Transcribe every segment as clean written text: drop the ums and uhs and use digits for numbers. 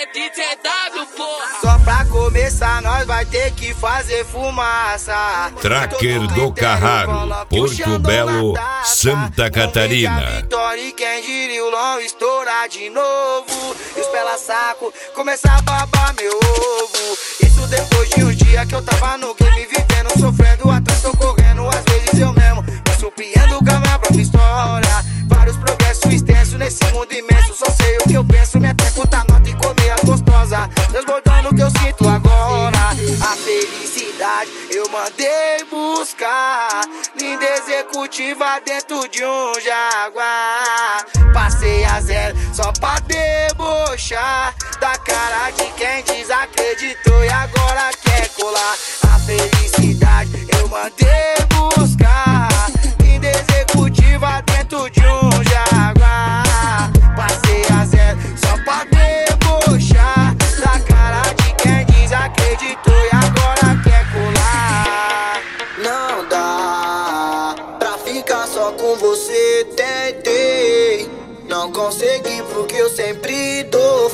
DTW, porra. Só pra começar nós vai ter que fazer fumaça. Tracker do Carraro, Porto Belo, Santa Catarina. Vitória e quem diria o LOL estourar de novo. E os pela saco começar a babar meu ovo. Isso depois de uns dias que eu tava no game vivendo, sofrendo atrás, tô correndo. Às vezes eu mesmo me surpreendo com a minha própria história. Vários progressos extensos nesse mundo imenso. Só sei o que eu penso, minha tempo tá nota e comer a gostosa, transbordando o que eu sinto agora. A felicidade eu mandei buscar, linda executiva dentro de um Jaguar. Passei a zero só pra debochar da cara de quem desacreditou e agora quer colar. A felicidade eu mandei buscar, linda executiva dentro de um Jaguar. Passei a zero só pra debochar da cara de quem desacreditou e agora quer colar. Não dá pra ficar só com você, tentei, não consegui porque eu sempre dou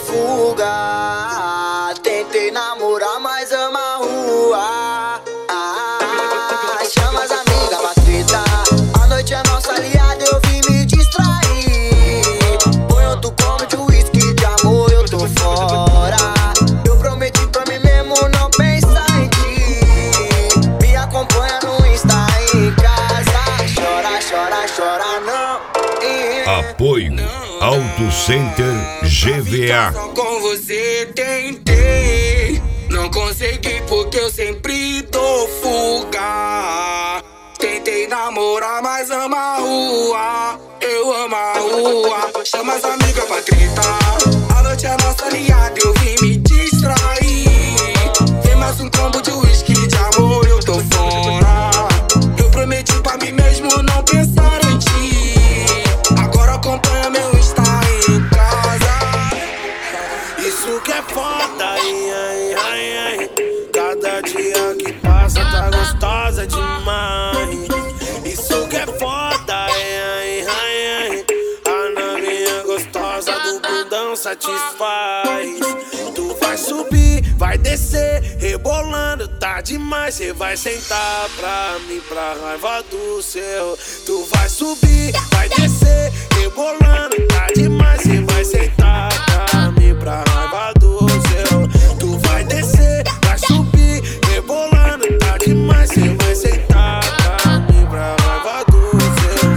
fuga. Tentei namorar, mas amo a rua. Chama as amigas pra treta, a noite é nossa aliada, eu vim me distrair. Põe outro combo de whisky, de amor eu tô fora. Eu prometi pra mim mesmo não pensar em ti. Me acompanha no Insta em casa. Chora, chora, chora não. Apoio Auto Center GVA. Só com você tentei, não consegui porque eu sempre dou fuga. Tentei namorar, mas amo a rua. Eu amo a rua. Chama as amigas pra treta, a noite é nossa aliada, eu vim me distrair. Vem mais um combo de whisky, de amor eu tô fora. Eu prometi pra mim mesmo não pensar em ti. Agora acompanha meu Insta em casa. Isso que é foda, ai, ai, ai, ai. Cada dia que passa tá gostosa demais. Isso que é foda, ai, ai, ai, ai. A novinha gostosa do bundão satisfaz. Tu vai subir, vai descer, rebolando, tá demais. Cê vai sentar pra mim, pra raiva do céu. Tu vai subir, vai descer, rebolando, tá demais. Cê vai sentar pra mim, pra raiva do céu. Tu vai descer, vai subir, rebolando, tá demais. Cê vai sentar pra mim, pra raiva do céu.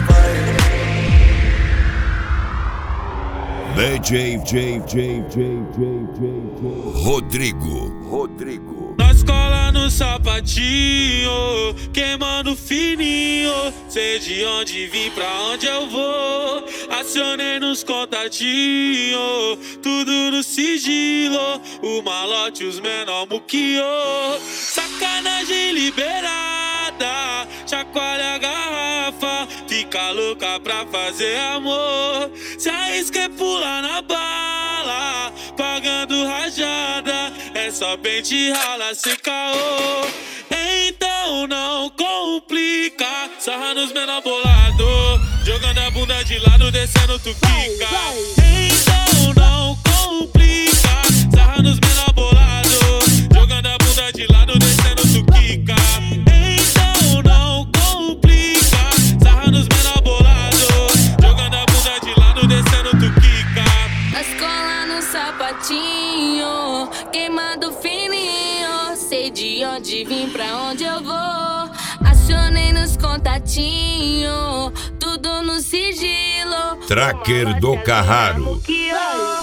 Rodrigo. Nós cola no sapatinho, queimando fininho. Sei de onde vim, pra onde eu vou. Acionei nos contatinhos, tudo no sigilo. O malote, os menor muquiô. Sacanagem liberada, chacoalha a garrafa. Fica louca pra fazer amor. Se arrisca e pula na bala, pagando rajada. É só pente rala sem caô. Então não complica, sarra nos menor bolado, jogando a bunda de lado, descendo tu quica. Então não complica, sarra nos menor bolado, jogando a bunda de lado, descendo tu quica. Então não complica, sarra nos menor bolado, jogando a bunda de lado, descendo tu quica. Nós cola no sapatinho, queimado fininho. Sei de onde vim, pra onde eu vou. Acionei nos contatinhos, tudo no sigilo. Tracker do Carraro. Que